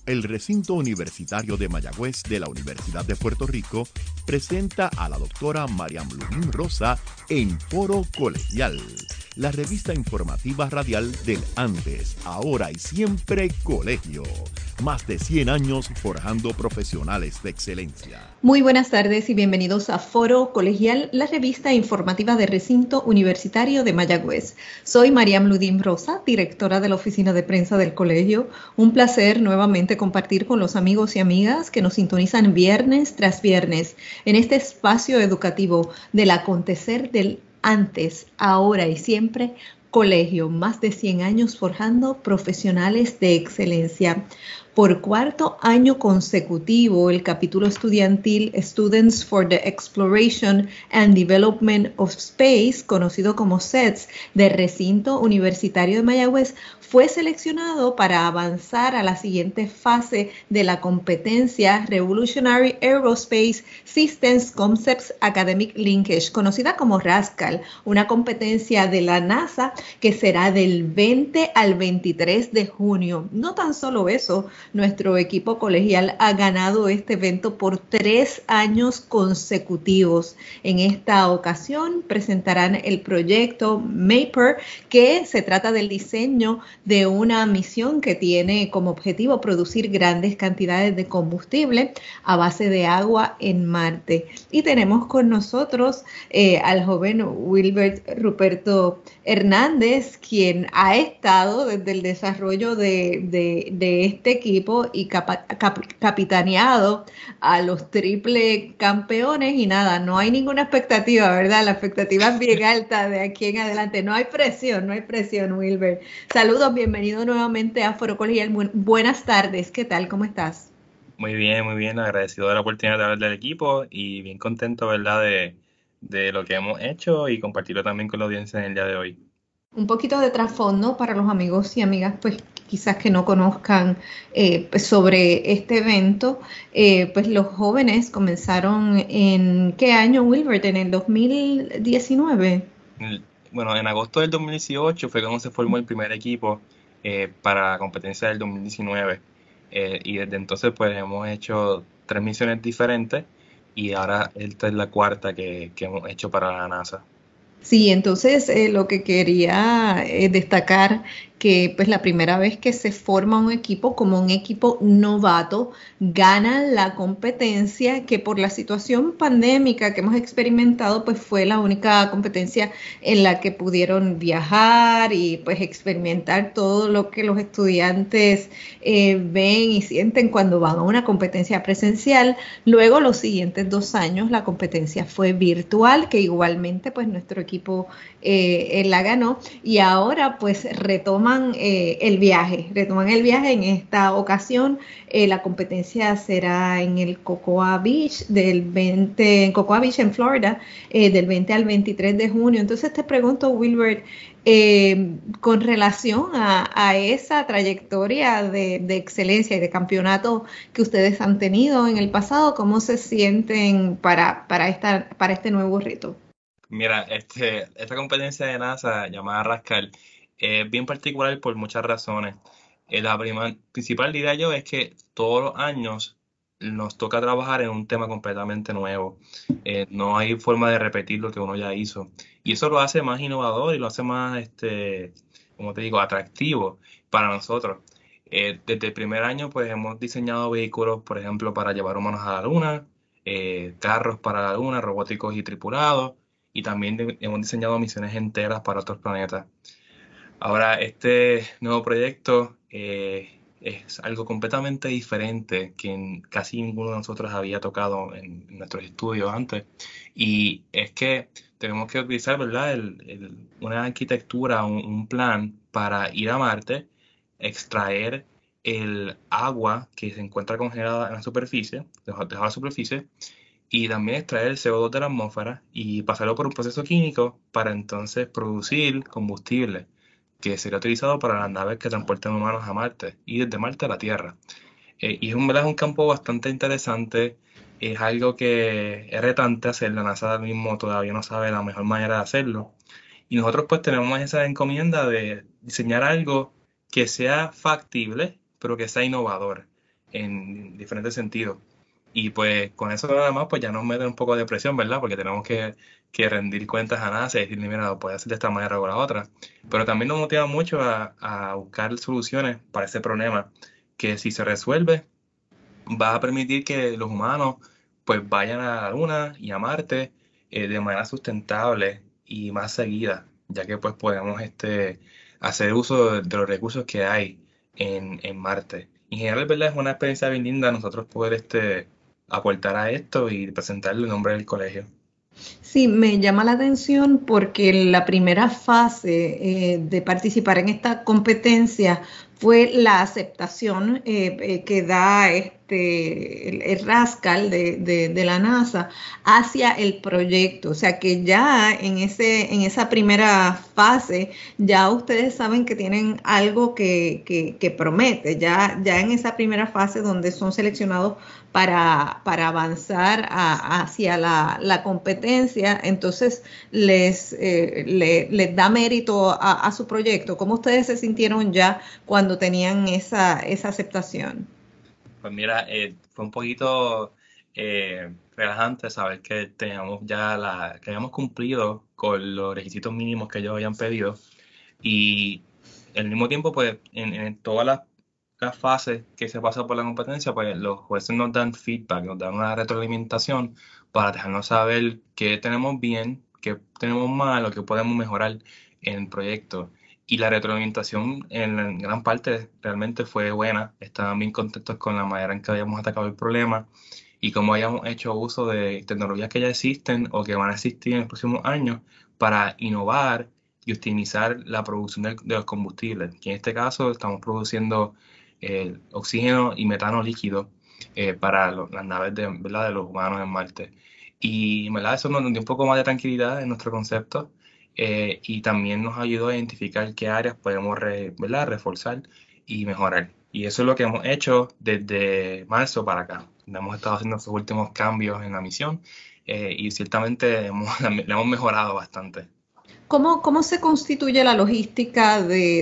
El recinto universitario de Mayagüez de la Universidad de Puerto Rico presenta a la doctora Mariam Ludín Rosa en Foro Colegial, la revista informativa radial del antes, ahora y siempre colegio. Más de 100 años forjando profesionales de excelencia. Muy buenas tardes y bienvenidos a Foro Colegial, la revista informativa del recinto universitario de Mayagüez. Soy Mariam Ludín Rosa, directora de la oficina de prensa del colegio. Un placer nuevamente compartir con los amigos y amigas que nos sintonizan viernes tras viernes en este espacio educativo del acontecer del antes, ahora y siempre colegio. Más de 100 años forjando profesionales de excelencia. Por cuarto año consecutivo, el capítulo estudiantil Students for the Exploration and Development of Space, conocido como SETS, del recinto universitario de Mayagüez, fue seleccionado para avanzar a la siguiente fase de la competencia Revolutionary Aerospace Systems Concepts Academic Linkage, conocida como RASCAL, una competencia de la NASA que será del 20 al 23 de junio. No tan solo eso, nuestro equipo colegial ha ganado este evento por 3 años consecutivos. En esta ocasión presentarán el proyecto MAPER, que se trata del diseño de una misión que tiene como objetivo producir grandes cantidades de combustible a base de agua en Marte. Y tenemos con nosotros al joven Wilbert Ruperto Hernández, quien ha estado desde el desarrollo de este equipo y capitaneado a los triple campeones. Y nada, no hay ninguna expectativa, ¿verdad? La expectativa es bien alta de aquí en adelante. No hay presión, Wilbert. Saludos, bienvenido nuevamente a Foro Colegial. Buenas tardes, ¿qué tal? ¿Cómo estás? Muy bien, agradecido de la oportunidad de hablar del equipo y bien contento, ¿verdad?, de lo que hemos hecho y compartirlo también con la audiencia en el día de hoy. Un poquito de trasfondo para los amigos y amigas, pues quizás que no conozcan pues, sobre este evento. Pues los jóvenes comenzaron ¿en qué año, Wilbert? En el 2019. Bueno, en agosto del 2018 fue cuando se formó el primer equipo para la competencia del 2019 y desde entonces pues hemos hecho 3 misiones diferentes y ahora esta es la cuarta que hemos hecho para la NASA. Sí, entonces lo que quería destacar que pues la primera vez que se forma un equipo como un equipo novato gana la competencia que por la situación pandémica que hemos experimentado pues fue la única competencia en la que pudieron viajar y pues experimentar todo lo que los estudiantes ven y sienten cuando van a una competencia presencial. Luego los siguientes 2 años la competencia fue virtual, que igualmente pues nuestro equipo la ganó y ahora pues retoman el viaje en esta ocasión. La competencia será en el Cocoa Beach en Cocoa Beach en Florida, del 20 al 23 de junio. Entonces te pregunto, Wilbert, con relación a esa trayectoria de excelencia y de campeonato que ustedes han tenido en el pasado, ¿cómo se sienten para este nuevo reto? Mira, esta competencia de NASA llamada Rascal es bien particular por muchas razones. La principal diría yo es que todos los años nos toca trabajar en un tema completamente nuevo. No hay forma de repetir lo que uno ya hizo. Y eso lo hace más innovador y lo hace más, como te digo, atractivo para nosotros. Desde el primer año, pues hemos diseñado vehículos, por ejemplo, para llevar humanos a la Luna, carros para la Luna, robóticos y tripulados y también hemos diseñado misiones enteras para otros planetas. Ahora, este nuevo proyecto es algo completamente diferente que casi ninguno de nosotros había tocado en nuestros estudios antes. Y es que tenemos que utilizar, ¿verdad?, una arquitectura, un plan para ir a Marte, extraer el agua que se encuentra congelada en la superficie, debajo de la superficie, y también extraer el CO2 de la atmósfera y pasarlo por un proceso químico para entonces producir combustible que sería utilizado para las naves que transporten humanos a Marte y desde Marte a la Tierra. Y es ¿verdad?, un campo bastante interesante, es algo que es retante hacer, la NASA ahora mismo todavía no sabe la mejor manera de hacerlo. Y nosotros pues tenemos esa encomienda de diseñar algo que sea factible, pero que sea innovador. en diferentes sentidos. Y pues con eso nada más, pues ya nos mete un poco de presión, ¿verdad? Porque tenemos que rendir cuentas a NASA y decirle, mira, lo puedes hacer de esta manera o la otra. Pero también nos motiva mucho a buscar soluciones para ese problema, que si se resuelve, va a permitir que los humanos pues vayan a la Luna y a Marte de manera sustentable y más seguida, ya que pues podemos hacer uso de los recursos que hay en Marte. En general, ¿verdad? Es una experiencia bien linda nosotros poder aportar a esto y presentarle el nombre del colegio. Sí, me llama la atención porque la primera fase de participar en esta competencia fue la aceptación que da el RASCAL de la NASA hacia el proyecto. O sea que ya en esa primera fase ya ustedes saben que tienen algo que promete. Ya en esa primera fase donde son seleccionados para avanzar hacia la competencia, entonces les da mérito a su proyecto. ¿Cómo ustedes se sintieron ya cuando tenían esa aceptación? Pues mira, fue un poquito relajante saber que teníamos que habíamos cumplido con los requisitos mínimos que ellos habían pedido. Y al mismo tiempo, pues, en todas las fases que se pasa por la competencia, pues los jueces nos dan feedback, nos dan una retroalimentación para dejarnos saber qué tenemos bien, qué tenemos mal o qué podemos mejorar en el proyecto. Y la retroalimentación en gran parte realmente fue buena. Estaban bien contentos con la manera en que habíamos atacado el problema y cómo habíamos hecho uso de tecnologías que ya existen o que van a existir en los próximos años para innovar y optimizar la producción de los combustibles. Que en este caso estamos produciendo oxígeno y metano líquido para las naves ¿verdad? De los humanos en Marte. Y ¿verdad? Eso nos dio un poco más de tranquilidad en nuestro concepto y también nos ayudó a identificar qué áreas podemos ¿verdad? Reforzar y mejorar. Y eso es lo que hemos hecho desde marzo para acá. Hemos estado haciendo esos últimos cambios en la misión y ciertamente le hemos mejorado bastante. ¿Cómo se constituye la logística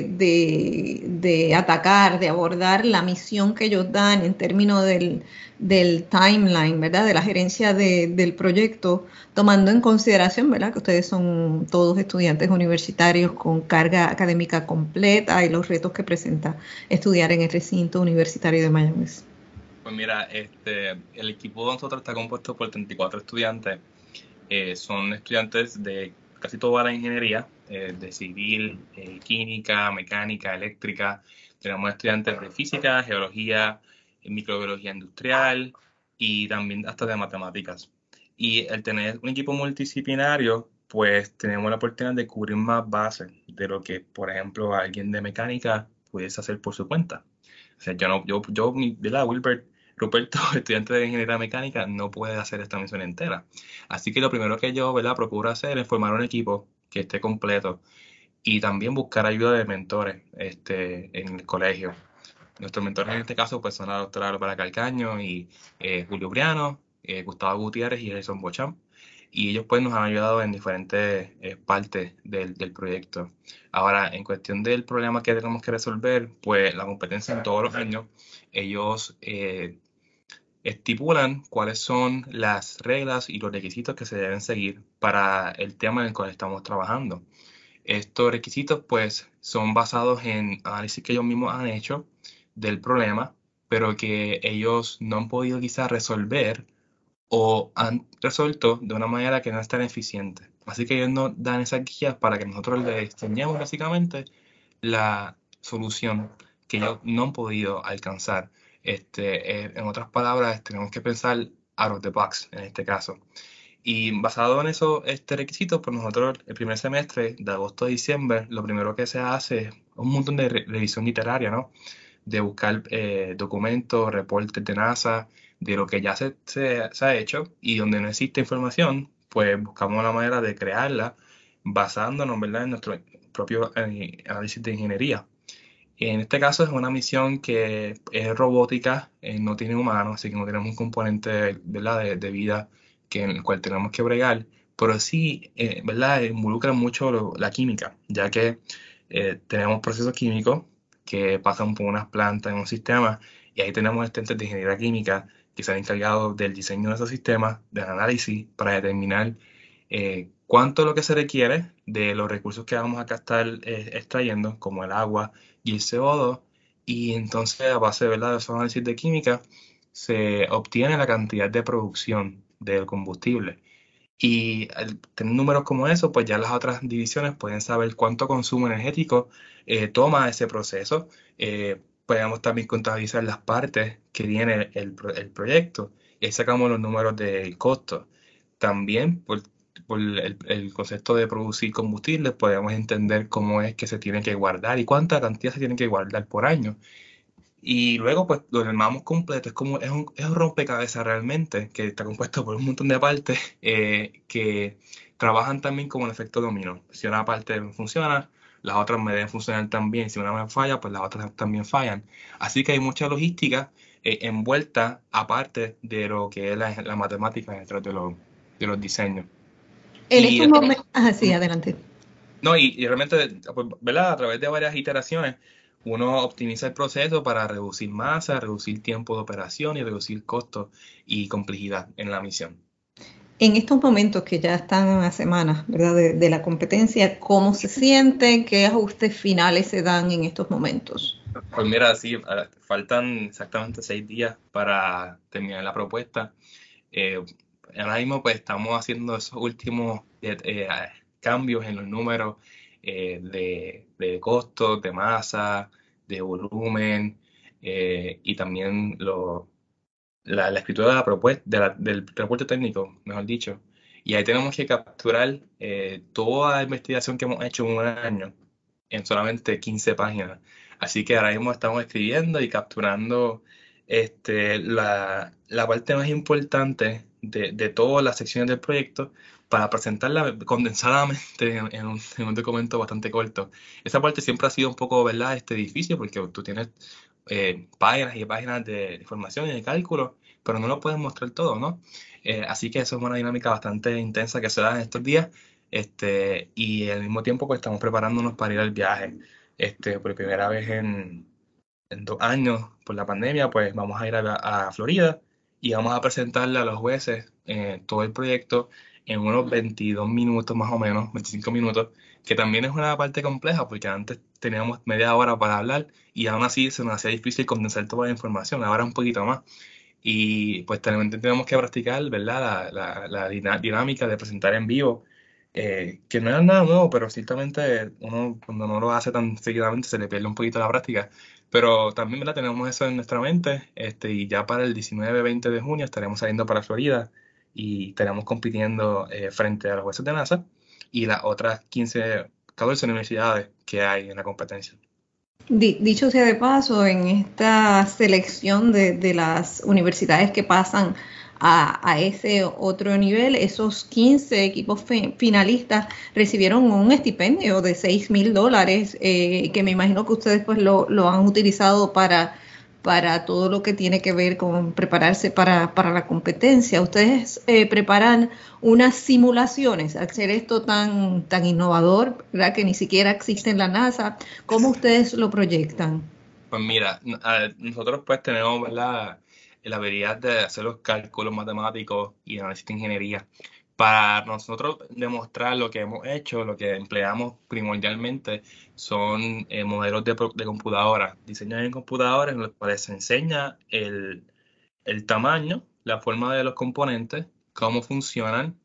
de atacar, de abordar la misión que ellos dan en términos del timeline, ¿verdad? De la gerencia del proyecto, tomando en consideración, ¿verdad? Que ustedes son todos estudiantes universitarios con carga académica completa y los retos que presenta estudiar en el recinto universitario de Mayagüez. Pues mira, el equipo de nosotros está compuesto por 34 estudiantes. Son estudiantes de casi toda la ingeniería, de civil, química, mecánica, eléctrica. Tenemos estudiantes de física, geología, microbiología industrial y también hasta de matemáticas. Y al tener un equipo multidisciplinario, pues tenemos la oportunidad de cubrir más bases de lo que, por ejemplo, alguien de mecánica pudiese hacer por su cuenta. O sea, yo no, ¿verdad? Ruperto, estudiante de ingeniería mecánica, no puede hacer esta misión entera. Así que lo primero que yo, ¿verdad? Procuro hacer es formar un equipo que esté completo y también buscar ayuda de mentores en el colegio. Nuestros mentores en este caso pues, son la doctora Bárbara Calcaño y Julio Briano, Gustavo Gutiérrez y Jason Bocham. Y ellos pues nos han ayudado en diferentes partes del proyecto. Ahora, en cuestión del problema que tenemos que resolver, pues la competencia en todos los años, ellos estipulan cuáles son las reglas y los requisitos que se deben seguir para el tema en el cual estamos trabajando. Estos requisitos pues son basados en análisis que ellos mismos han hecho del problema, pero que ellos no han podido quizás resolver o han resuelto de una manera que no es tan eficiente. Así que ellos nos dan esas guías para que nosotros les enseñemos básicamente la solución que ellos no han podido alcanzar. En otras palabras, tenemos que pensar out of the box en este caso. Y basado en esos requisitos, pues nosotros el primer semestre, de agosto a diciembre, lo primero que se hace es un montón de revisión literaria, ¿no? De buscar documentos, reportes de NASA, de lo que ya se ha hecho y donde no existe información, pues buscamos la manera de crearla basándonos, ¿verdad? En nuestro propio análisis de ingeniería. En este caso es una misión que es robótica, no tiene humanos, así que no tenemos un componente, ¿verdad? de vida en el cual tenemos que bregar, pero sí, ¿verdad? Involucra mucho la química, ya que tenemos procesos químicos que pasan por unas plantas en un sistema Y ahí tenemos estudiantes de ingeniería química que se han encargado del diseño de esos sistemas, del análisis, para determinar cuánto es lo que se requiere de los recursos que vamos a estar extrayendo, como el agua y el CO2, y entonces a base, ¿verdad?, de esos análisis de química se obtiene la cantidad de producción del combustible. Y al tener números como eso, pues ya las otras divisiones pueden saber cuánto consumo energético toma ese proceso. Podemos también contabilizar las partes que tiene el proyecto y ahí sacamos los números del costo. También por el concepto de producir combustible, podemos entender cómo es que se tiene que guardar y cuánta cantidad se tiene que guardar por año. Y luego, pues, lo armamos completo. Es un rompecabezas realmente, que está compuesto por un montón de partes que trabajan también como un efecto dominó. Si una parte funciona, las otras me deben funcionar también. Si una me falla, pues las otras también fallan. Así que hay mucha logística envuelta, aparte de lo que es la matemática detrás de los diseños. En Y estos momentos, sí, adelante. no, y realmente, pues, ¿verdad? A través de varias iteraciones, uno optimiza el proceso para reducir masa, reducir tiempo de operación y reducir costos y complejidad en la misión. En estos momentos que ya están a semanas, ¿verdad?, de la competencia, ¿cómo se sienten? ¿Qué ajustes finales se dan en estos momentos? Pues mira, sí, faltan exactamente 6 días para terminar la propuesta. Eh, Ahora mismo pues estamos haciendo esos últimos cambios en los números de costos, de masa, de volumen y también la escritura de la propuesta, del reporte técnico, mejor dicho. Y ahí tenemos que capturar toda la investigación que hemos hecho en un año en solamente 15 páginas. Así que ahora mismo estamos escribiendo y capturando la parte más importante de todas las secciones del proyecto para presentarla condensadamente en un documento bastante corto. Esa parte siempre ha sido un poco, ¿verdad?, difícil porque tú tienes páginas y páginas de información y de cálculo, pero no lo puedes mostrar todo, ¿no? Así que eso es una dinámica bastante intensa que se da en estos días, y al mismo tiempo pues estamos preparándonos para ir al viaje. Por primera vez en 2 años por la pandemia, pues vamos a ir a Florida y vamos a presentarle a los jueces todo el proyecto en unos 22 minutos más o menos, 25 minutos, que también es una parte compleja porque antes teníamos media hora para hablar y aún así se nos hacía difícil condensar toda la información, ahora un poquito más. Y pues también tenemos que practicar, ¿verdad? La dinámica de presentar en vivo, que no es nada nuevo, pero ciertamente uno cuando no lo hace tan seguidamente se le pierde un poquito la práctica. Pero también, ¿verdad? Tenemos eso en nuestra mente, y ya para el 19-20 de junio estaremos saliendo para Florida y estaremos compitiendo frente a los jueces de NASA y las otras 14 universidades que hay en la competencia. Dicho sea de paso, en esta selección de las universidades que pasan a ese otro nivel, esos 15 equipos finalistas recibieron un estipendio de $6,000, que me imagino que ustedes pues lo han utilizado para todo lo que tiene que ver con prepararse para la competencia. Ustedes preparan unas simulaciones, al ser esto tan innovador, ¿verdad?, que ni siquiera existe en la NASA. ¿Cómo ustedes lo proyectan? Pues mira, nosotros pues tenemos, ¿verdad?, la habilidad de hacer los cálculos matemáticos y análisis de ingeniería. Para nosotros demostrar lo que hemos hecho, lo que empleamos primordialmente son modelos de computadoras, diseños en computadoras en los cuales se enseña el tamaño, la forma de los componentes, cómo funcionan,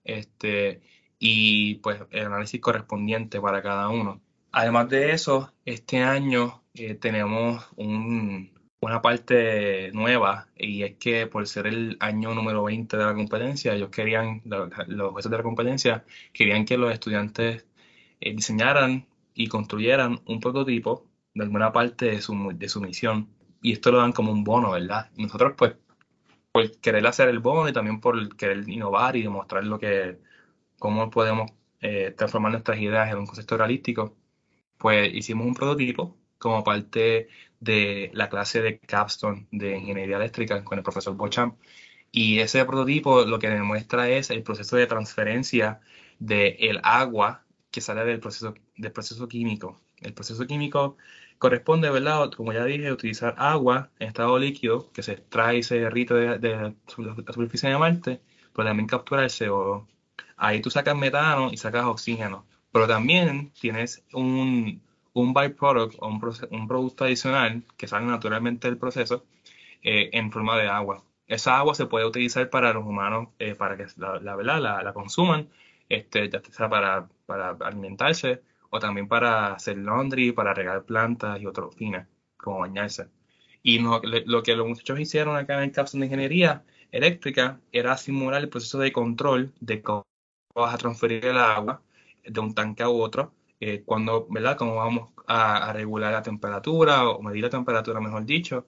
y pues el análisis correspondiente para cada uno. Además de eso, este año tenemos una parte nueva y es que por ser el año número 20 de la competencia, ellos querían, los jueces de la competencia, querían que los estudiantes diseñaran y construyeran un prototipo de alguna parte de su misión y esto lo dan como un bono, ¿verdad? Y nosotros pues por querer hacer el bono y también por querer innovar y demostrar cómo podemos transformar nuestras ideas en un concepto realístico, pues hicimos un prototipo como parte de la clase de Capstone de Ingeniería Eléctrica con el profesor Beauchamp. Y ese prototipo lo que demuestra es el proceso de transferencia del agua que sale del proceso químico. El proceso químico corresponde, ¿verdad? Como ya dije, utilizar agua en estado líquido que se extrae y se derrite de la superficie de Marte, pero también captura el CO2. Ahí tú sacas metano y sacas oxígeno, pero también tienes un byproduct o un producto adicional que sale naturalmente del proceso en forma de agua. Esa agua se puede utilizar para los humanos, para que ¿verdad? La consuman, ya sea para alimentarse o también para hacer laundry, para regar plantas y otros fines, como bañarse. Y lo que los muchachos hicieron acá en el Capstone de Ingeniería Eléctrica era simular el proceso de control de cómo vas a transferir el agua de un tanque a otro, cuando, ¿verdad? Cómo vamos a regular la temperatura o medir la temperatura, mejor dicho,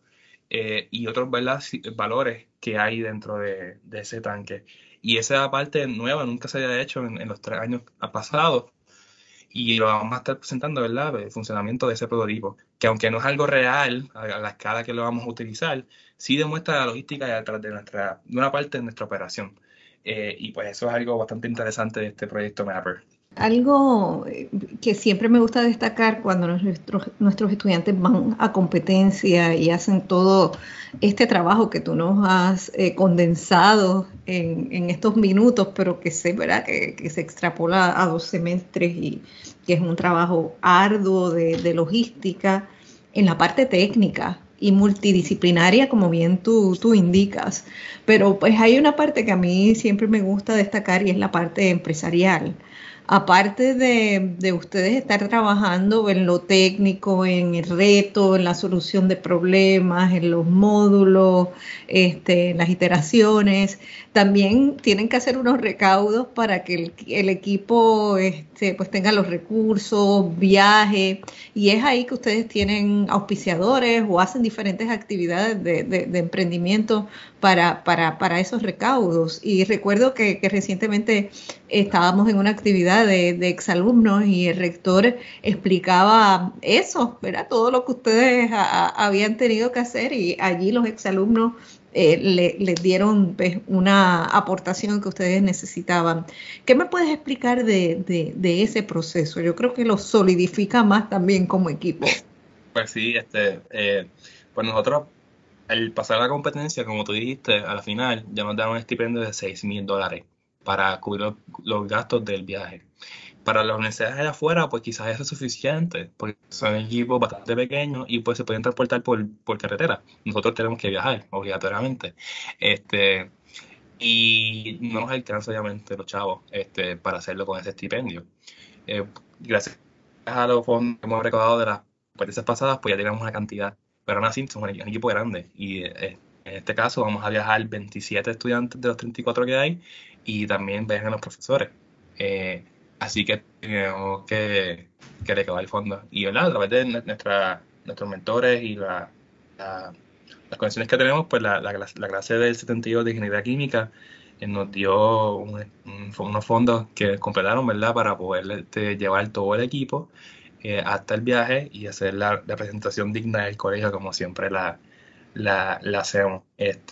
y otros, ¿verdad? Valores que hay dentro de ese tanque. Y esa parte nueva nunca se había hecho en los 3 años pasados y lo vamos a estar presentando, ¿verdad? El funcionamiento de ese prototipo, que aunque no es algo real a la escala que lo vamos a utilizar, sí demuestra la logística detrás de una parte de nuestra operación. Y pues eso es algo bastante interesante de este proyecto Mapper. Algo que siempre me gusta destacar cuando nuestros estudiantes van a competencia y hacen todo este trabajo que tú nos has condensado en estos minutos, pero que sé, ¿verdad? Que se extrapola a 2 semestres y que es un trabajo arduo de logística en la parte técnica y multidisciplinaria, como bien tú indicas. Pero pues hay una parte que a mí siempre me gusta destacar y es la parte empresarial. Aparte de ustedes estar trabajando en lo técnico, en el reto, en la solución de problemas, en los módulos, en las iteraciones, también tienen que hacer unos recaudos para que el equipo pues tenga los recursos, viaje, y es ahí que ustedes tienen auspiciadores o hacen diferentes actividades de emprendimiento para esos recaudos. Y recuerdo que recientemente estábamos en una actividad de exalumnos y el rector explicaba eso, ¿verdad? Todo lo que ustedes habían tenido que hacer y allí los exalumnos les dieron pues, una aportación que ustedes necesitaban. ¿Qué me puedes explicar de ese proceso? Yo creo que lo solidifica más también como equipo. Pues sí, pues nosotros, al pasar la competencia, como tú dijiste, a la final ya nos dan un estipendio de $6,000 para cubrir los gastos del viaje. Para las universidades de afuera, pues quizás eso es suficiente, porque son equipos bastante pequeños y pues se pueden transportar por carretera. Nosotros tenemos que viajar, obligatoriamente. Este, y no nos alcanza, obviamente, los chavos, para hacerlo con ese estipendio. Gracias a los fondos que hemos recaudado de las competencias pasadas, pues ya tenemos una cantidad, pero aún así somos un equipo grande y en este caso vamos a viajar 27 estudiantes de los 34 que hay y también viajan los profesores. Eh, Así que tenemos que recaudar el fondo. Y ¿verdad? A través de nuestros mentores y las conexiones que tenemos, pues la clase del 72 de Ingeniería Química nos dio unos fondos que completaron, ¿verdad? Para poder llevar todo el equipo hasta el viaje y hacer la presentación digna del colegio como siempre la hacemos.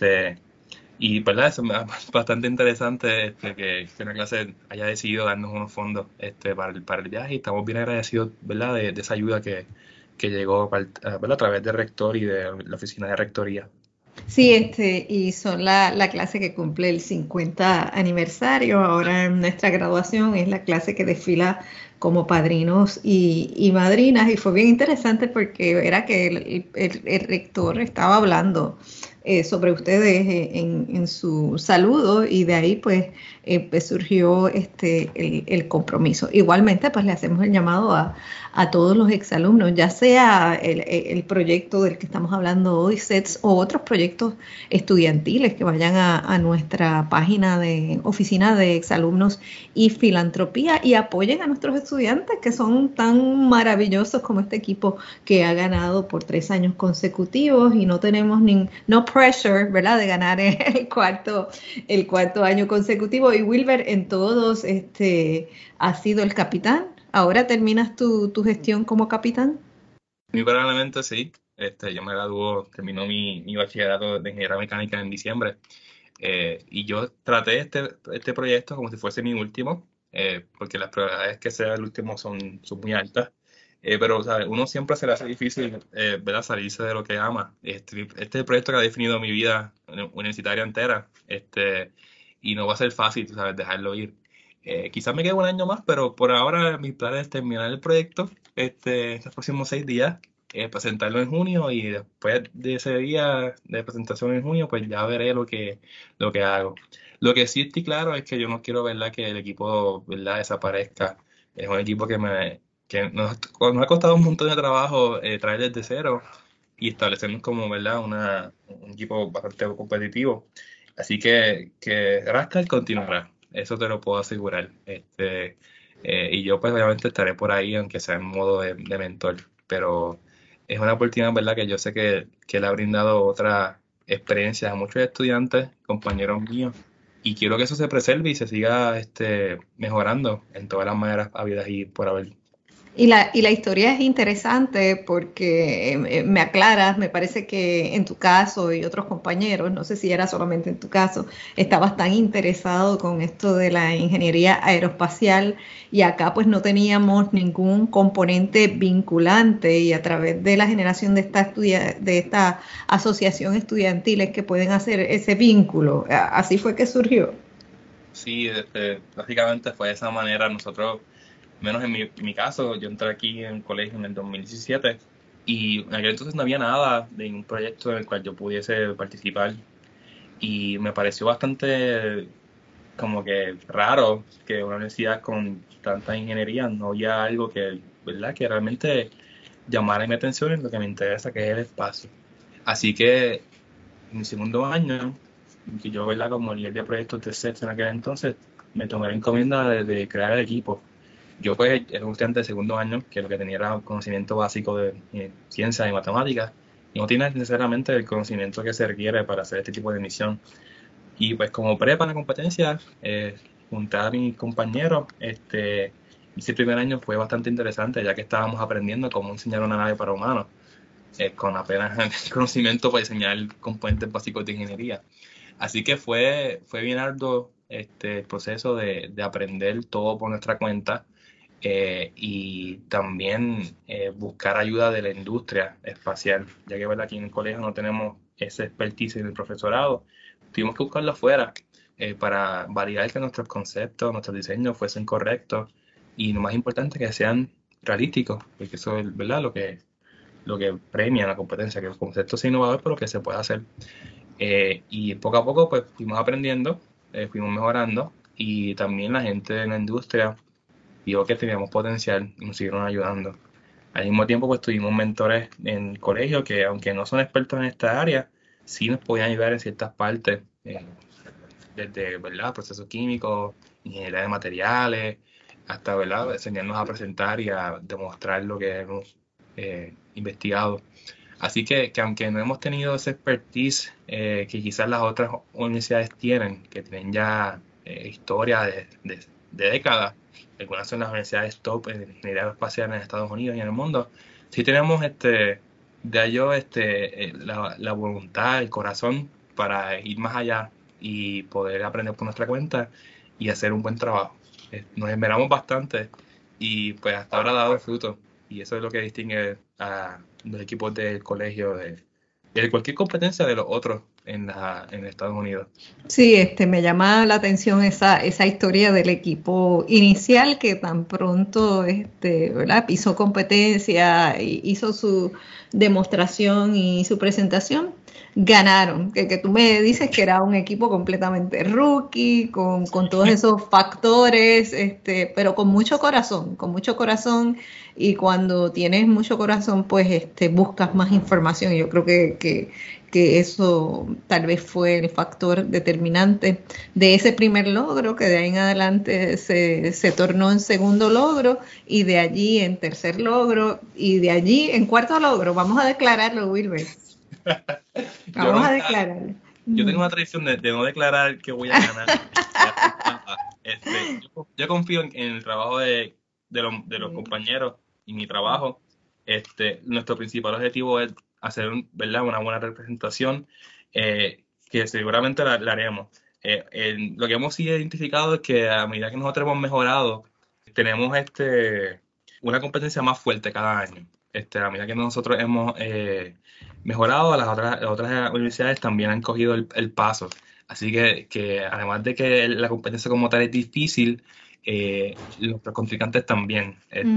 Y verdad, eso me es bastante interesante que una clase haya decidido darnos unos fondos para el viaje y estamos bien agradecidos, ¿verdad? De esa ayuda que llegó ¿verdad? A través del rector y de la oficina de rectoría. Sí, y son la clase que cumple el 50 aniversario. Ahora en nuestra graduación es la clase que desfila como padrinos y madrinas. Y fue bien interesante porque era que el rector estaba hablando sobre ustedes en su saludo y de ahí pues surgió el compromiso. Igualmente pues le hacemos el llamado a todos los exalumnos, ya sea el proyecto del que estamos hablando hoy, SETS, o otros proyectos estudiantiles que vayan a nuestra página de oficina de exalumnos y filantropía y apoyen a nuestros estudiantes que son tan maravillosos como este equipo que ha ganado por 3 años consecutivos y no tenemos no pressure, ¿verdad?, de ganar el cuarto año consecutivo. Y Wilber, en todos ha sido el capitán. ¿Ahora terminas tu gestión como capitán? Muy probablemente sí. Yo terminó mi bachillerato de ingeniería mecánica en diciembre. Y yo traté este proyecto como si fuese mi último, porque las probabilidades que sea el último son muy altas. Pero, ¿sabes? Uno siempre se le hace difícil, ¿verdad? Salirse de lo que ama. Este es el proyecto que ha definido mi vida universitaria entera. Y no va a ser fácil, ¿sabes? Dejarlo ir. Quizás me quede un año más, pero por ahora mi plan es terminar el proyecto estos próximos 6 días, presentarlo en junio y después de ese día de presentación en junio, pues ya veré lo que hago. Lo que sí estoy claro es que yo no quiero, ¿verdad? Que el equipo, ¿verdad? Desaparezca. Es un equipo que nos ha costado un montón de trabajo traer desde cero y establecernos como, ¿verdad? Un equipo bastante competitivo. Así que Rascal continuará, eso te lo puedo asegurar. Y yo pues obviamente estaré por ahí, aunque sea en modo de mentor, pero es una oportunidad, ¿verdad? Que yo sé que le ha brindado otra experiencia a muchos estudiantes, compañeros míos, y quiero que eso se preserve y se siga mejorando en todas las maneras habidas y por haber. Y la historia es interesante porque me aclaras, me parece que en tu caso y otros compañeros, no sé si era solamente en tu caso, estabas tan interesado con esto de la ingeniería aeroespacial y acá pues no teníamos ningún componente vinculante y a través de la generación de esta asociación estudiantil es que pueden hacer ese vínculo. Así fue que surgió. Sí, básicamente fue de esa manera. Nosotros, menos en mi caso, yo entré aquí en el colegio en el 2017 y en aquel entonces no había nada de ningún proyecto en el cual yo pudiese participar y me pareció bastante como que raro que una universidad con tanta ingeniería no había algo que, ¿verdad? Que realmente llamara mi atención en lo que me interesa, que es el espacio. Así que en mi segundo año, que yo, ¿verdad? Como líder de proyectos de CETS en aquel entonces, me tomé la encomienda de crear el equipo. Yo pues era un estudiante de segundo año que lo que tenía era conocimiento básico de ciencias y matemáticas y no tiene necesariamente el conocimiento que se requiere para hacer este tipo de misión. Y pues como prepa en la competencia, junté a mis compañeros, ese primer año fue bastante interesante ya que estábamos aprendiendo cómo enseñar una nave para humanos, con apenas el conocimiento para diseñar componentes básicos de ingeniería. Así que fue bien arduo el proceso de aprender todo por nuestra cuenta, y también buscar ayuda de la industria espacial, ya que, ¿verdad? Aquí en el colegio no tenemos esa expertise en el profesorado. Tuvimos que buscarlo afuera, para validar que nuestros conceptos, nuestros diseños fuesen correctos y lo más importante que sean realísticos, porque eso es, ¿verdad? Lo que premia la competencia, que el concepto sea innovador, pero que se pueda hacer. Y poco a poco pues fuimos aprendiendo, fuimos mejorando y también la gente en la industria vio que teníamos potencial y nos siguieron ayudando. Al mismo tiempo pues tuvimos mentores en el colegio que, aunque no son expertos en esta área, sí nos podían ayudar en ciertas partes, desde, ¿verdad? Procesos químicos, ingeniería de materiales, hasta, ¿verdad? Enseñarnos a presentar y a demostrar lo que hemos investigado. Así que aunque no hemos tenido esa expertise que quizás las otras universidades tienen, que tienen ya historia de décadas, algunas son las universidades top en ingeniería espacial en Estados Unidos y en el mundo, sí tenemos de ello la voluntad, el corazón para ir más allá y poder aprender por nuestra cuenta y hacer un buen trabajo. Nos esmeramos bastante y pues hasta ahora ha dado fruto. Y eso es lo que distingue a los equipos del colegio de cualquier competencia de los otros en Estados Unidos. Sí, me llama la atención esa historia del equipo inicial que tan pronto, ¿verdad? Pisó competencia, hizo su demostración y su presentación, ganaron. Que tú me dices que era un equipo completamente rookie, con todos esos factores, pero con mucho corazón, y cuando tienes mucho corazón, pues, buscas más información. Yo creo que eso tal vez fue el factor determinante de ese primer logro, que de ahí en adelante se tornó en segundo logro y de allí en tercer logro y de allí en cuarto logro. Vamos a declararlo, Wilber. Yo Vamos a nunca, declararlo. yo tengo una tradición de no declarar que voy a ganar ni hacer trampa. Yo confío en el trabajo de los Sí. compañeros y mi trabajo. Nuestro principal objetivo es hacer, ¿verdad? Una buena representación, que seguramente la haremos. Lo que hemos sí identificado es que a medida que nosotros hemos mejorado, tenemos una competencia más fuerte cada año. A medida que nosotros hemos mejorado, las otras universidades también han cogido el paso. Así que además de que la competencia como tal es difícil, los contrincantes también.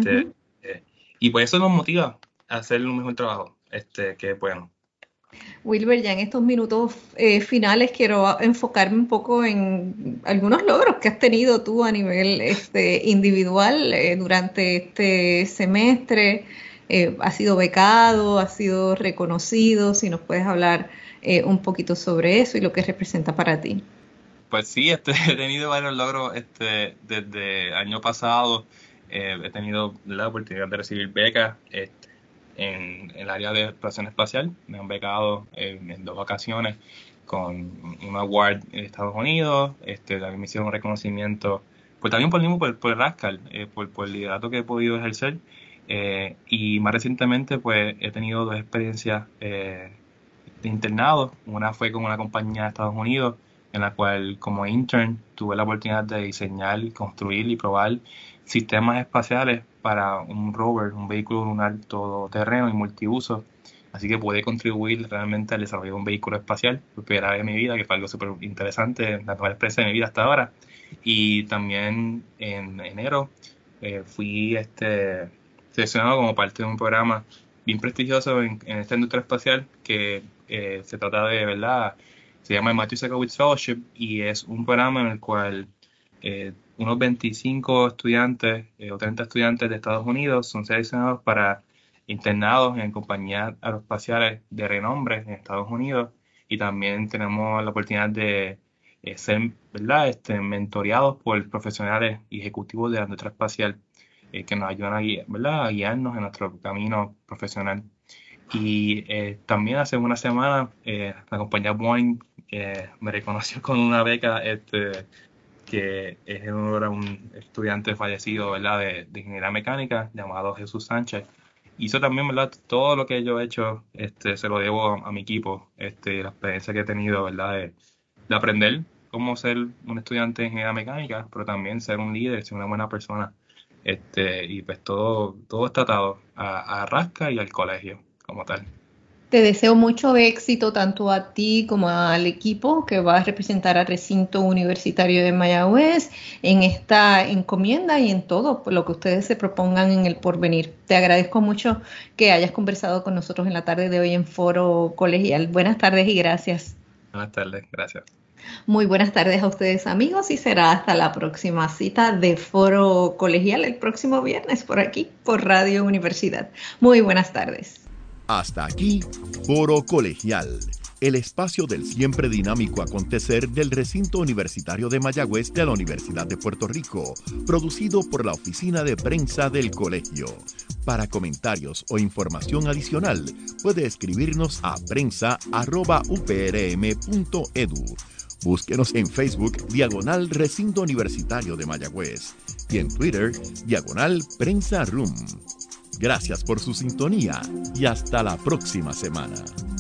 Y pues eso nos motiva a hacer un mejor trabajo, que bueno. Wilber, ya en estos minutos finales quiero enfocarme un poco en algunos logros que has tenido tú a nivel individual durante este semestre. Has sido becado, has sido reconocido, si nos puedes hablar un poquito sobre eso y lo que representa para ti. Pues sí, he tenido varios logros desde el año pasado. He tenido la oportunidad de recibir becas en el área de exploración espacial. Me han becado en 2 ocasiones con un award en Estados Unidos. También me hicieron un reconocimiento, pues también por Rascal, por el liderato que he podido ejercer. Y más recientemente, pues he tenido 2 experiencias de internado. Una fue con una compañía de Estados Unidos, en la cual como intern tuve la oportunidad de diseñar, construir y probar sistemas espaciales para un rover, un vehículo lunar todoterreno y multiuso. Así que pude contribuir realmente al desarrollo de un vehículo espacial por primera vez en mi vida, que fue algo súper interesante, la mejor experiencia de mi vida hasta ahora. Y también en enero fui seleccionado como parte de un programa bien prestigioso en esta industria espacial que se trata de, ¿verdad? Se llama el Matthew Sekowitz Fellowship y es un programa en el cual unos 25 estudiantes o 30 estudiantes de Estados Unidos son seleccionados para internados en compañías aeroespaciales de renombre en Estados Unidos, y también tenemos la oportunidad de ser, ¿verdad? Mentoreados por profesionales y ejecutivos de la industria espacial que nos ayudan ¿verdad? A guiarnos en nuestro camino profesional. Y también hace una semana la compañía Boeing me reconoció con una beca que es en honor a un estudiante fallecido, ¿verdad? De ingeniería mecánica llamado Jesús Sánchez. Hizo también, ¿verdad? Todo lo que yo he hecho se lo debo a mi equipo, la experiencia que he tenido, ¿verdad? De aprender cómo ser un estudiante de ingeniería mecánica, pero también ser un líder, ser una buena persona. Y pues todo está atado a Rasca y al colegio como tal. Te deseo mucho éxito tanto a ti como al equipo que va a representar al recinto universitario de Mayagüez en esta encomienda y en todo por lo que ustedes se propongan en el porvenir. Te agradezco mucho que hayas conversado con nosotros en la tarde de hoy en Foro Colegial. Buenas tardes y gracias. Buenas tardes, gracias. Muy buenas tardes a ustedes, amigos, y será hasta la próxima cita de Foro Colegial el próximo viernes por aquí, por Radio Universidad. Muy buenas tardes. Hasta aquí, Foro Colegial, el espacio del siempre dinámico acontecer del recinto universitario de Mayagüez de la Universidad de Puerto Rico, producido por la Oficina de Prensa del Colegio. Para comentarios o información adicional, puede escribirnos a prensa@uprm.edu. Búsquenos en Facebook, /Recinto Universitario de Mayagüez, y en Twitter, /Prensa Room. Gracias por su sintonía y hasta la próxima semana.